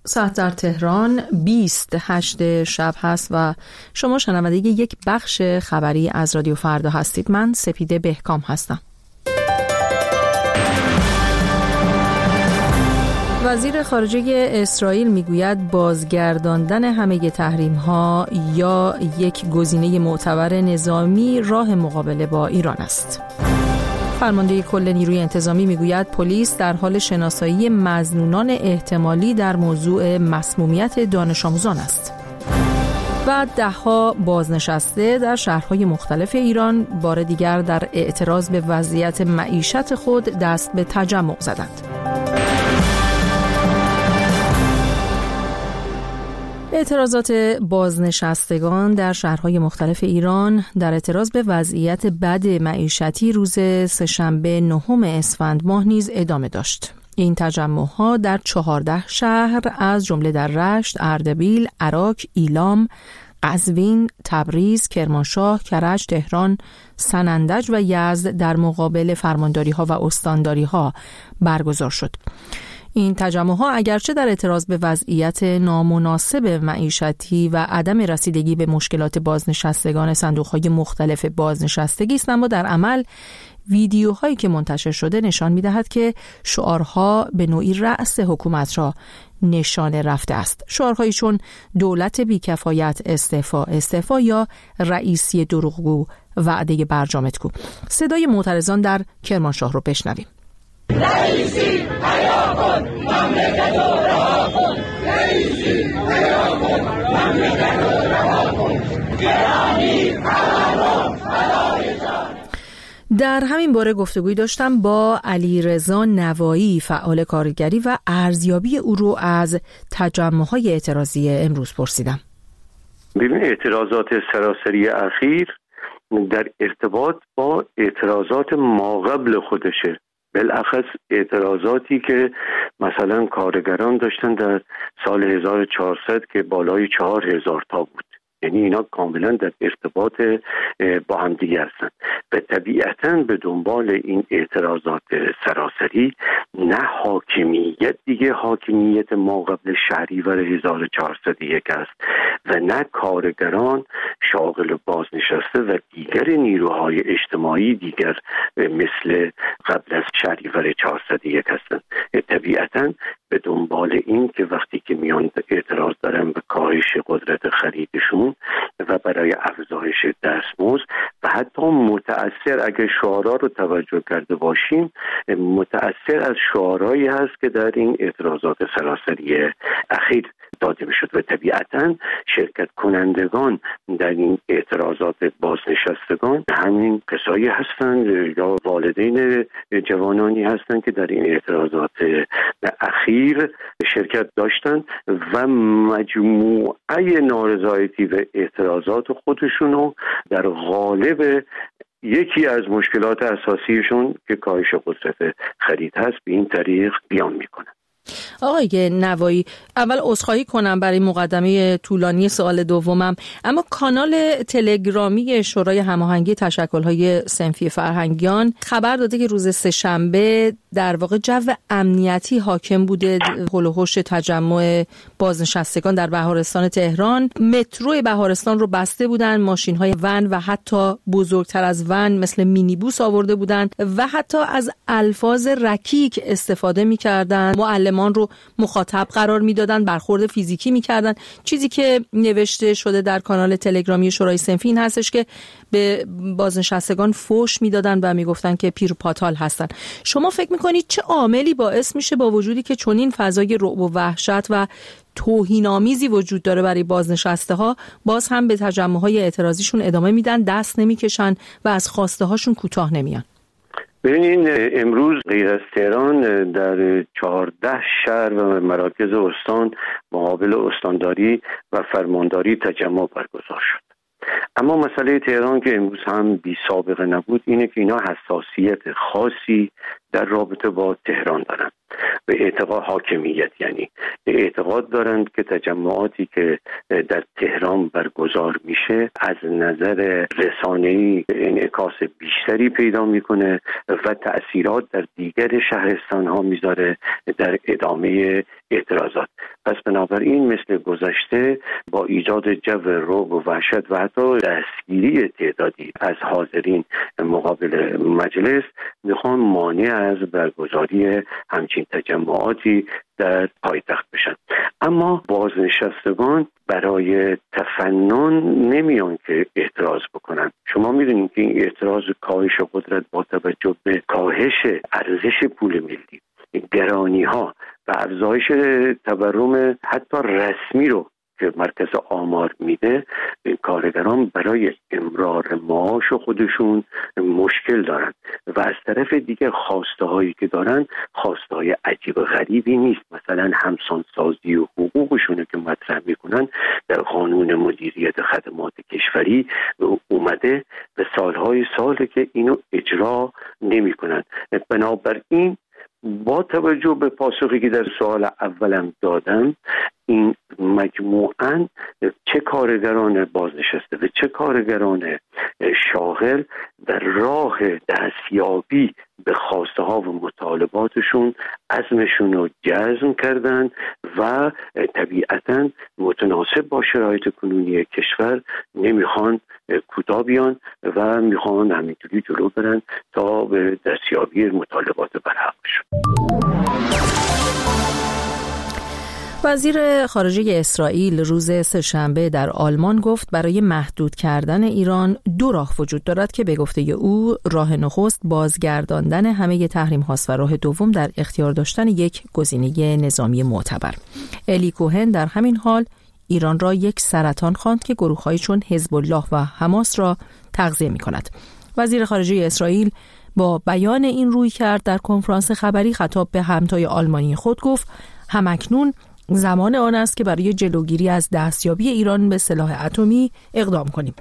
ساعت در تهران 28 شب هست و شما شنونده یک بخش خبری از رادیو فردا هستید. من سپیده بهکام هستم. وزیر خارجه اسرائیل میگوید بازگرداندن همه تحریم‌ها یا یک گزینه معتبر نظامی راه مقابله با ایران است. فرمانده کل نیروی انتظامی میگوید پلیس در حال شناسایی مظنونان احتمالی در موضوع مسمومیت دانش آموزان است. و ده‌ها بازنشسته در شهرهای مختلف ایران بار دیگر در اعتراض به وضعیت معیشت خود دست به تجمع زدند. اعتراضات بازنشستگان در شهرهای مختلف ایران در اعتراض به وضعیت بد معیشتی روز سه‌شنبه 9 اسفند ماه نیز ادامه داشت. این تجمع‌ها در 14 شهر از جمله در رشت، اردبیل، عراق، ایلام، قزوین، تبریز، کرمانشاه، کرج، تهران، سنندج و یزد در مقابل فرمانداری‌ها و استانداری‌ها برگزار شد. این تجمع‌ها اگرچه در اعتراض به وضعیت نامناسب معیشتی و عدم رسیدگی به مشکلات بازنشستگان صندوق‌های مختلف بازنشستگی است، اما در عمل ویدیوهایی که منتشر شده نشان می‌دهد که شعارها به نوعی رأس حکومت را نشانه رفته است. شعارهایی چون دولت بی‌کفایت استعفا یا رئیسی دروغگو وعده برجامتگو. صدای معترضان در کرمانشاه رو بشنویم. رئیسی حیا کن، مملکت رو رها کن. رئیسی حیا کن، مملکت رو رها کن. گرامی تورم فدای جان. در همین باره گفتگوی داشتم با علیرضا نوایی، فعال کارگری و ارزیابی او رو از تجمع‌های اعتراضی امروز پرسیدم. ببین، اعتراضات سراسری اخیر در ارتباط با اعتراضات ماقبل خودشه، بالاخص اعتراضاتی که مثلا کارگران داشتن در سال 1400 که بالای 4000 تا بود. یعنی اینا کاملا در ارتباط با هم دیگه هستن و طبیعتاً به دنبال این اعتراضات سراسری نه حاکمیت دیگه، حاکمیت ما قبل شهریور 1401 است و نه کارگران شاغل بازنشسته و دیگر نیروهای اجتماعی دیگر مثل قبل از شهریور 401 هستند. طبیعتاً به دنبال این که وقتی که میان اعتراض دارن به کاهش قدرت خریدشون و برای افزایش دستمزد و حتی متأثر، اگر شعارها رو توجه کرده باشیم، متأثر از شعارهایی هست که در این اعتراضات سراسری اخیر داده میشد و طبیعتاً شرکت کنندگان در این اعتراضات بازنشستگان همین کسایی هستند یا والدین جوانانی هستند که در این اعتراضات اخیر شرکت داشتند و مجموعه نارضایتی و اعتراضات خودشونو در قالب یکی از مشکلات اساسیشون که کاهش قدرت خرید هست به این طریق بیان میکنن. آقای نوایی، اول عذرخواهی کنم برای مقدمه طولانی سوال دومم، اما کانال تلگرامی شورای هماهنگی تشکل‌های صنفی فرهنگیان خبر داده که روز سه‌شنبه در واقع جو امنیتی حاکم بوده حول و حوش تجمع بازنشستگان در بهارستان تهران. مترو بهارستان رو بسته بودن، ماشین‌های ون و حتی بزرگتر از ون مثل مینیبوس آورده بودند و حتی از الفاظ رکیک استفاده می‌کردند. معلمان رو مخاطب قرار میدادن، برخورد فیزیکی میکردن. چیزی که نوشته شده در کانال تلگرامی شورای صنفی این هستش که به بازنشستگان فحش میدادن و میگفتن که پیر و پاتال هستن. شما فکر میکنید چه عاملی باعث میشه با وجودی که چنین فضای رعب و وحشت و توهین‌آمیزی وجود داره برای بازنشسته ها، باز هم به تجمع‌های اعتراضیشون ادامه میدن، دست نمیکشن و از خواسته هاشون کوتاه نمیان؟ ببینین، امروز غیر از تهران در 14 شهر و مراکز استان مقابل استانداری و فرمانداری تجمع برگزار شد. اما مسئله تهران که امروز هم بی سابقه نبود اینه که اینا حساسیت خاصی در رابطه با تهران دارن. به اعتقاد حاکمیت، یعنی اعتقاد دارند که تجمعاتی که در تهران برگزار میشه از نظر رسانه‌ای انعکاس بیشتری پیدا میکنه و تأثیرات در دیگر شهرستان ها میذاره در ادامه اعتراضات. پس بنابراین مثل گذشته با ایجاد جو رعب و وحشت و حتی دستگیری تعدادی از حاضرین مقابل مجلس میخوان مانع از برگزاری همچین تجمعاتی در پایتخت بشن. اما بازنشستگان برای تفنن نمیان که اعتراض بکنن. شما میدونید که این اعتراض کاهش قدرت با توجه به کاهش ارزش پول ملی، گرانی ها و افزایش تورم حتی رسمی رو که مرکز آمار میده، کارگران برای امرار معاش خودشون مشکل دارن و از طرف دیگه خواسته هایی که دارن خواسته های عجیب و غریبی نیست. مثلا همسانسازی و حقوقشون که مطرح میکنن در قانون مدیریت خدمات کشوری اومده و سالهای ساله که اینو اجرا نمیکنن. بنابراین با توجه به پاسخی که در سوال اولم دادم، این مجموعاً چه کارگران بازنشسته و چه کارگران شاغل در راه دستیابی به خواسته ها و مطالباتشون عزمشون رو جزم کردن و طبیعتاً متناسب با شرایط کنونی کشور نمیخوان کوتاه بیان و میخوان همینطوری جلو برن تا به دستیابی مطالبات برحقشون. وزیر خارجه اسرائیل روز سه‌شنبه در آلمان گفت برای محدود کردن ایران دو راه وجود دارد که به گفته او راه نخست بازگرداندن همه تحریم هاست و راه دوم در اختیار داشتن یک گزینه نظامی معتبر. الی کوهن در همین حال ایران را یک سرطان خواند که گروه‌هایی چون حزب الله و حماس را تغذیه می‌کند. وزیر خارجه اسرائیل با بیان این رویکرد در کنفرانس خبری خطاب به همتای آلمانی خود گفت همکنون زمان آن است که برای جلوگیری از دستیابی ایران به سلاح اتمی اقدام کنیم.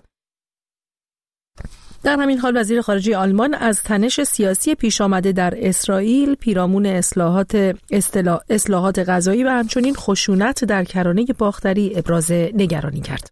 در همین حال وزیر خارجه آلمان از تنش سیاسی پیش آمده در اسرائیل پیرامون اصلاحات غذایی و همچنین خشونت در کرانه باختری ابراز نگرانی کرد.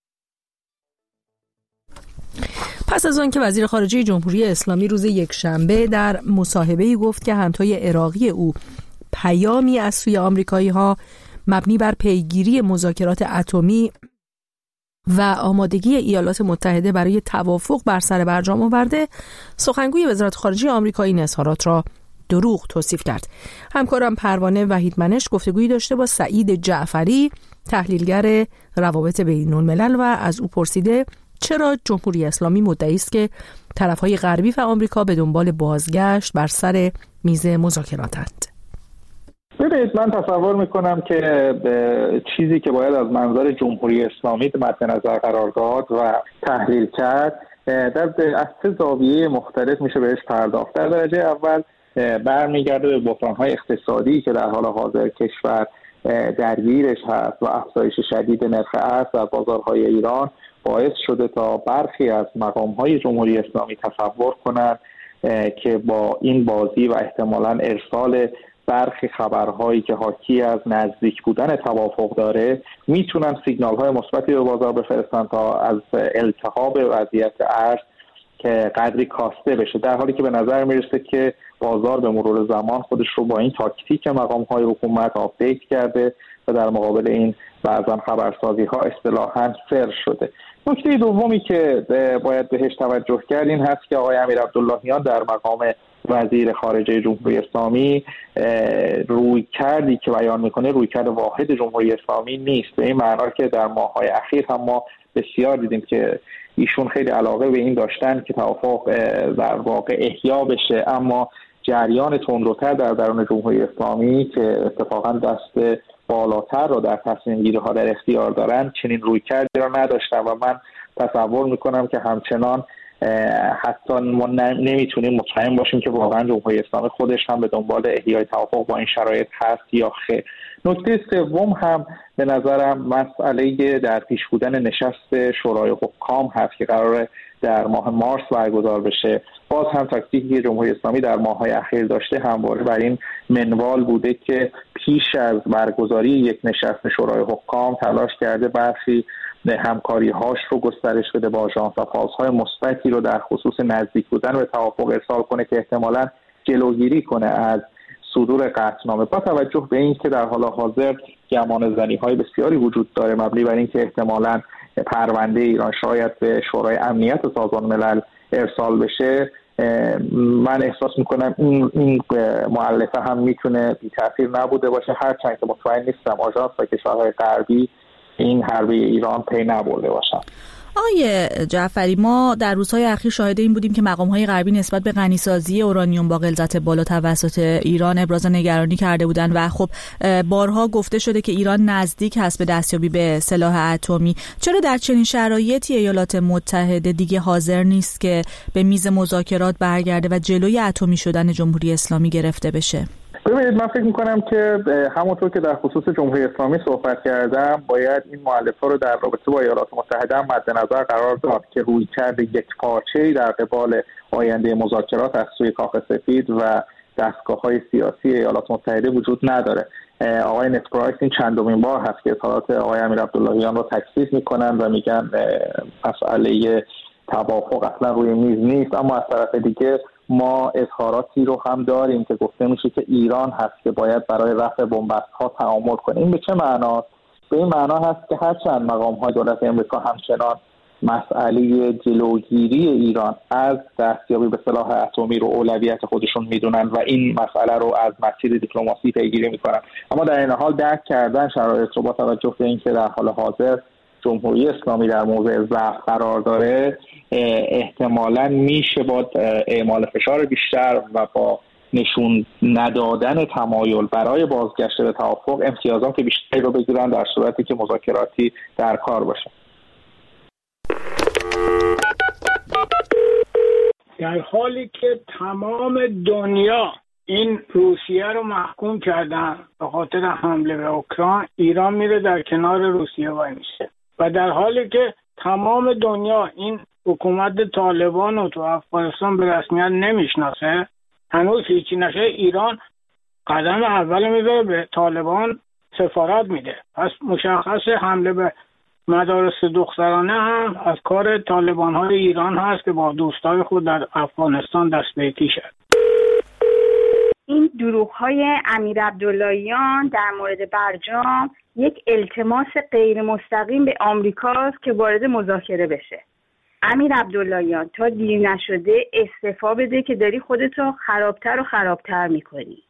پس از آن که وزیر خارجه جمهوری اسلامی روز یکشنبه در مصاحبه‌ای گفت که همتای عراقی او پیامی از سوی آمریکایی‌ها مبنی بر پیگیری مذاکرات اتمی و آمادگی ایالات متحده برای توافق بر سر برجام آورده، سخنگوی وزارت خارجه آمریکا این اظهارات را دروغ توصیف کرد. همکارم پروانه وحیدمنش گفتگویی داشته با سعید جعفری، تحلیلگر روابط بین‌الملل و از او پرسیده چرا جمهوری اسلامی مدعی است که طرف‌های غربی و آمریکا به دنبال بازگشت بر سر میز مذاکراتند. ببینید، من تصور میکنم که چیزی که باید از منظر جمهوری اسلامی مد نظر قرار داد و تحلیل کرد از سه زاویه مختلف میشه بهش پرداخت. در درجه اول برمیگرده به بحران‌های اقتصادی که در حال حاضر کشور درگیرش هست و افزایش شدید نرخ ارز در بازارهای ایران باعث شده تا برخی از مقام‌های جمهوری اسلامی تصور کنند که با این بازی و احتمالاً ارسال برخی خبرهایی که حاکی از نزدیک بودن توافق داره میتونن سیگنال‌های مثبتی به بازار بفرستن تا از التهاب وضعیت ارز که قدری کاسته بشه، در حالی که به نظر میرسه که بازار به مرور زمان خودش رو با این تاکتیک مقام‌های حکومت آپدیت کرده و در مقابل این بعضا خبرسازی‌ها اصطلاحاً فر شده. نکته دومی که باید بهش توجه کرد این هست که آقای امیر عبداللهیان در مقام وزیر خارجه جمهوری اسلامی رویکردی که بیان میکنه رویکرد واحد جمهوری اسلامی نیست، به این معنا که در ماه‌های اخیر هم ما بسیار دیدیم که ایشون خیلی علاقه به این داشتن که توافق در واقع احیا بشه، اما جریان تندروتر در درون جمهوری اسلامی که اتفاقا دست بالاتر رو در تصمیم گیری ها در اختیار دارن چنین رویکردی رو نداشتن و من تصور میکنم که همچنان حتی ما نمیتونیم مطمئن باشیم که واقعا جمهوری اسلامی خودش هم به دنبال احیای توافق با این شرایط هست یا خیر. نکته سوم هم به نظرم مسئله در پیش بودن نشست شورای حکام هست که قراره در ماه مارس برگزار بشه. باز هم تاکتیکی که جمهوری اسلامی در ماه‌های اخیر داشته همواره بر این منوال بوده که پیش از برگزاری یک نشست شورای حکام تلاش کرده برخی همکاری‌هاش رو گسترش بده با آژانس و فازهای مثبتی رو در خصوص نزدیک بودن به توافق ارسال کنه که احتمالاً جلوگیری کنه از صدور قطعنامه، با توجه به این که در حال حاضر گمانه‌زنی‌های بسیاری وجود داره مبنی بر این که احتمالاً پرونده ایران شاید به شورای امنیت سازمان ملل ارسال بشه. من احساس میکنم این مؤلفه هم میتونه بی تاثیر نبوده باشه، هرچند که مطمئن نیستم آژانس و کشورهای غربی این حربه ایران پی نبرده باشن. آقای جعفری، ما در روزهای اخیر شاهد این بودیم که مقام‌های غربی نسبت به غنیسازی اورانیوم با غلظت بالا توسط ایران ابراز نگرانی کرده بودند و خب بارها گفته شده که ایران نزدیک هست به دستیابی به سلاح اتمی. چرا در چنین شرایطی ایالات متحده دیگه حاضر نیست که به میز مذاکرات برگرده و جلوی اتمی شدن جمهوری اسلامی گرفته بشه؟ ببینید، من فکر میکنم که همونطور که در خصوص جمهوری اسلامی صحبت کردم باید این مؤلفه رو در رابطه با ایالات متحده هم مد نظر قرار داد که رویکرد یکپارچه‌ای در قبال آینده مذاکرات از سوی کاخ سفید و دستگاه‌های سیاسی ایالات متحده وجود نداره. آقای نت پرایس این چندمین بار هست که اظهارات آقای امیر عبداللهیان رو تکذیب میکنن و میگن مسئله توافق اصلا روی میز نیست، اما از طرف دیگه ما اظهاراتی رو هم داریم که گفته میشه که ایران هست که باید برای رفع بن‌بست‌ها تعامل کنه. این به چه معناست؟ به این معنا هست که هرچند مقام‌های دولت امریکا همچنان مسئله جلوگیری ایران از دستیابی به سلاح اتمی رو اولویت خودشون میدونن و این مسئله رو از مسیر دیپلماسی پیگیری میکنن، اما در این حال درک کردن شرایط رو با توجه به اینکه در حال حاضر جمهوری اسلامی در موضع ضعف قرار داره احتمالاً میشه با اعمال فشار بیشتر و با نشون ندادن تمایل برای بازگشت به توافق امتیازات بیشتری رو بگیرن در صورتی که مذاکراتی در کار باشه. در حالی که تمام دنیا این روسیه رو محکوم کردن به خاطر حمله به اوکراین، ایران میره در کنار روسیه وای میشه و در حالی که تمام دنیا این حکومت طالبان رو تو افغانستان به رسمیت نمیشناسه، هنوز هیچی نشه، ایران قدم اول میذاره به طالبان سفارت میده. پس مشخص حمله به مدارس دخترانه هم از کار طالبان های ایران هست که با دوستای خود در افغانستان دست به یکی شد. این دروغ‌های امیر عبداللهیان در مورد برجام یک التماس غیر مستقیم به آمریکاست که وارد مذاکره بشه. امیر عبداللهیان تا دیر نشده استعفا بده که داری خودتو خرابتر و خرابتر میکنی.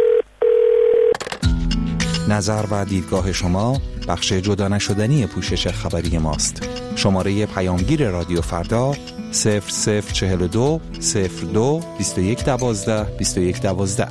نظر و دیدگاه شما بخش جدا نشدنی پوشش خبری ماست. شماره پیامگیر رادیو فردا 0042 02 21 12 21 12.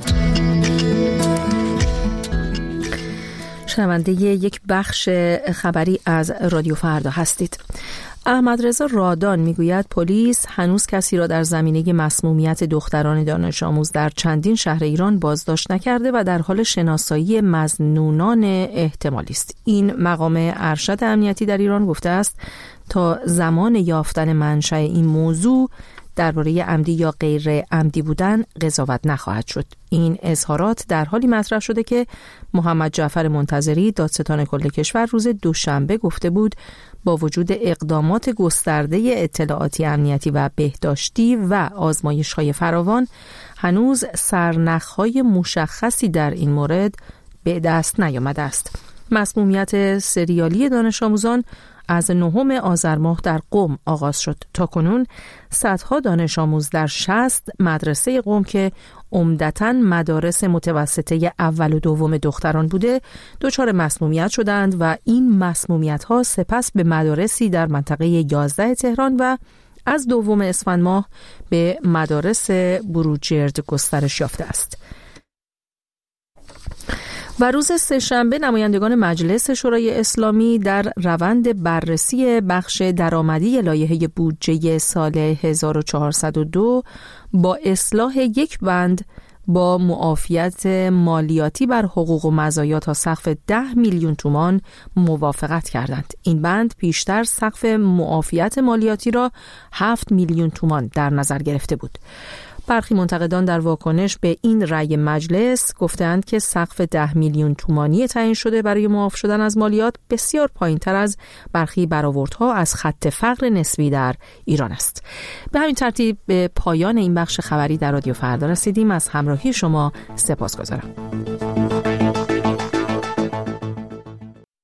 شنونده یک بخش خبری از رادیو فردا هستید. احمدرضا رادان میگوید پلیس هنوز کسی را در زمینه مسمومیت دختران دانش آموز در چندین شهر ایران بازداشت نکرده و در حال شناسایی مظنونان احتمالی است. این مقام ارشد امنیتی در ایران گفته است تا زمان یافتن منشأ این موضوع درباره عمدی یا غیر عمدی بودن قضاوت نخواهد شد. این اظهارات در حالی مطرح شده که محمد جعفر منتظری دادستان کل کشور روز دوشنبه گفته بود با وجود اقدامات گسترده اطلاعاتی امنیتی و بهداشتی و آزمایش‌های فراوان هنوز سرنخ‌های مشخصی در این مورد به دست نیامده است. مسمومیت سریالی دانش آموزان از 9 آذر ماه در قم آغاز شد. تاکنون صدها دانش آموز در 60 مدرسه قم که عمدتاً مدارس متوسطه اول و دوم دختران بوده دچار مسمومیت شدند و این مسمومیت‌ها سپس به مدارسی در منطقه 11 تهران و از 2 اسفند ماه به مدارس بروجرد گسترش یافته است. و روز سه‌شنبه نمایندگان مجلس شورای اسلامی در روند بررسی بخش درآمدی لایحه بودجه سال 1402 با اصلاح یک بند با معافیت مالیاتی بر حقوق و مزایا تا سقف 10 میلیون تومان موافقت کردند. این بند پیشتر سقف معافیت مالیاتی را 7 میلیون تومان در نظر گرفته بود. برخی منتقدان در واکنش به این رأی مجلس گفتند که سقف 10 میلیون تومانی تعیین شده برای معاف شدن از مالیات بسیار پایین‌تر از برخی برآوردها از خط فقر نسبی در ایران است. به همین ترتیب به پایان این بخش خبری در رادیو فردا رسیدیم. از همراهی شما سپاسگزارم.